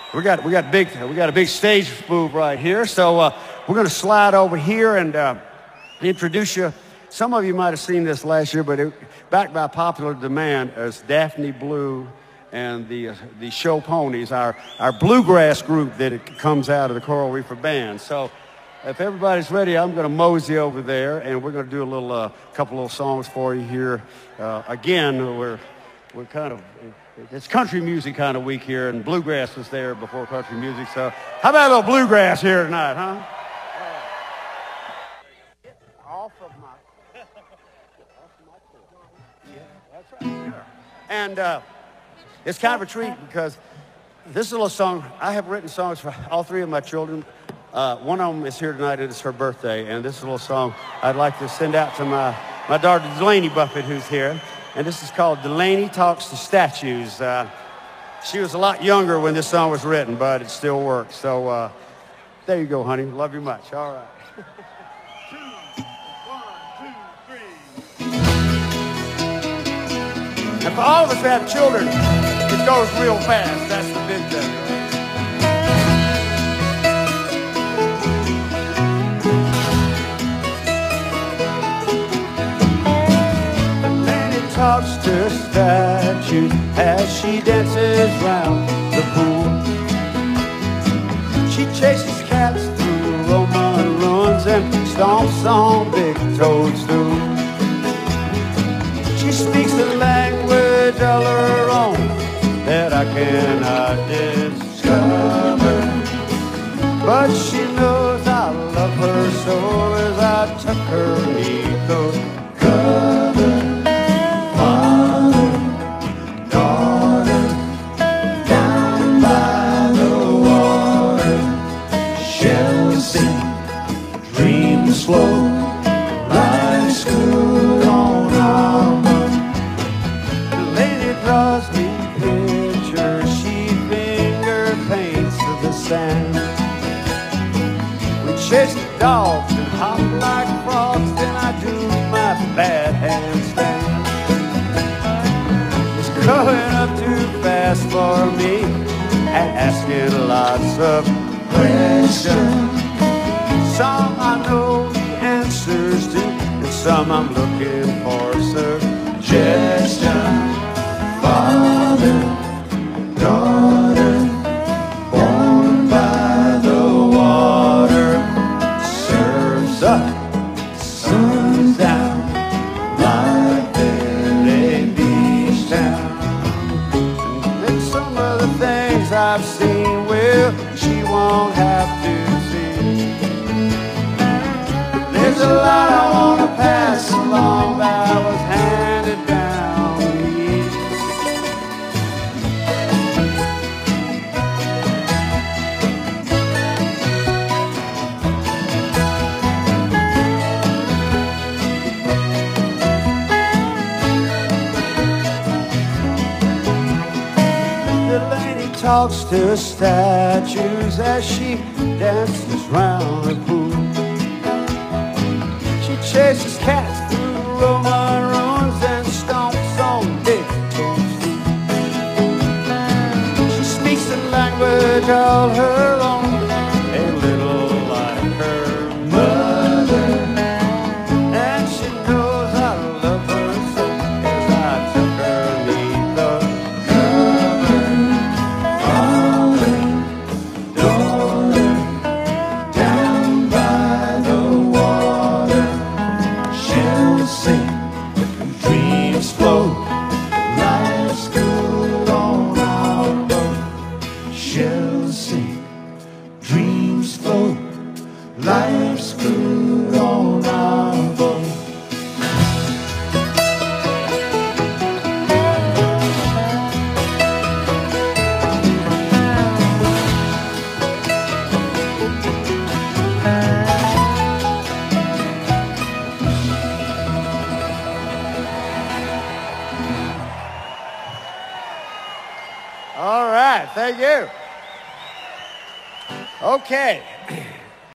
We got a big stage move right here, so we're going to slide over here and introduce you. Some of you might have seen this last year, but backed by popular demand as Daphne Blue and the Show Ponies, our bluegrass group that it comes out of the Coral Reefer Band. So if everybody's ready, I'm going to mosey over there, and we're going to do a little couple little songs for you here. Again, we're kind of. It's country music kind of week here, and bluegrass was there before country music. So how about a little bluegrass here tonight, huh? Off of my yeah, that's right. Sure. And it's kind of a treat because this little song, I have written songs for all three of my children. One of them is here tonight, and it's her birthday. And this little song I'd like to send out to my daughter, Delaney Buffett, who's here. And this is called Delaney Talks to Statues. She was a lot younger when this song was written, but it still works. So there you go, honey. Love you much. All right. 2, 1, 2, 3. And for all of us that have children, it goes real fast. That's the big thing. Talks to statues as she dances round the pool. She chases cats through Roman ruins and stomps on big toadstools. She speaks the language all her own that I cannot discover, but she knows I love her so as I tuck her beneath the cover. Slow, life's good on our boat. The lady draws me pictures, she finger paints the sand. We chase the dogs and hop like frogs, then I do my bad handstand. It's growing up too fast for me and asking lots of questions. Some I know the answers to, and some I'm looking for suggestion. Father, daughter, born by the water, serves up, sun's down, like they're in beach town. And some of the things I've seen, well, she won't have to. There's a lot I want to pass along that was handed down to me. Delaney talks to statues as she dances round the pool. Chases cats through Roman ruins and stomps on big toadstools. She speaks the language all her own, a little like her mother. And she knows I love her so as I took her beneath the cover. Father, daughter, down by the water. Sing, dreams flow, life's good on our boat. She'll sing, dreams flow, life's good on our boat. All right, thank you. Okay.